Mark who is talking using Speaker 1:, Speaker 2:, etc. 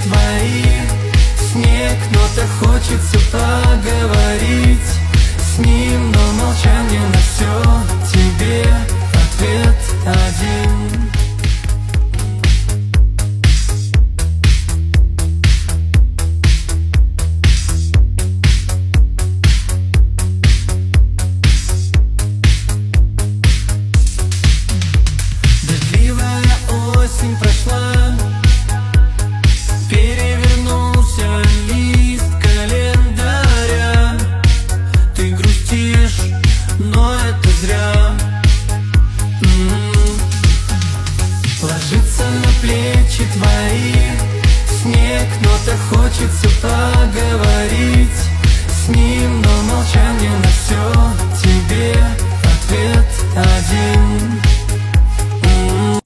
Speaker 1: твои. Снег, но так хочется поговорить с ним, но молчание на все тебе ответ один. Осень прошла, перевернулся лист календаря. Ты грустишь, но это зря. Ложится на плечи твои снег, но так хочется поговорить